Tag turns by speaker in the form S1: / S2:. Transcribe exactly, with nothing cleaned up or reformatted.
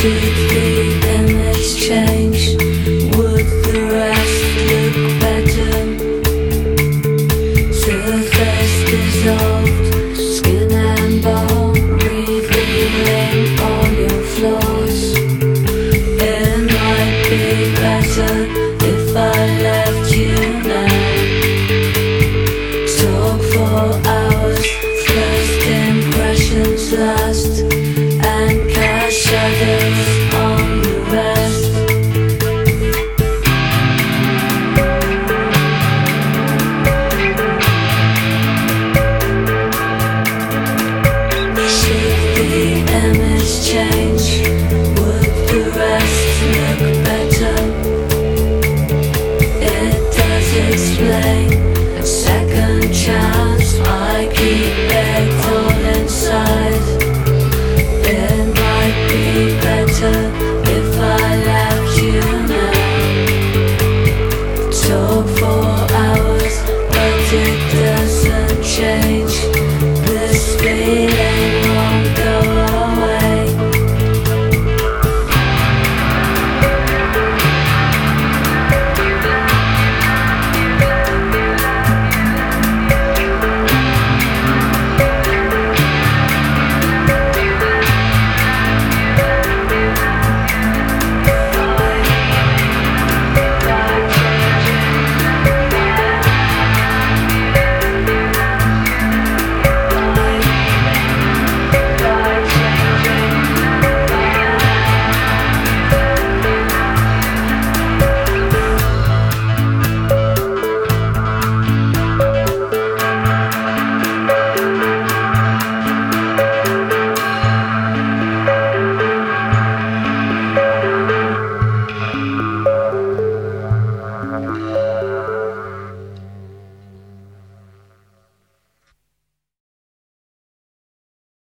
S1: Should the image change? Would the rest look better? Surface dissolved, skin and bone, revealing all your flaws. It might be better if I left you now. Talk for hours, first impressions last, and cast shadows.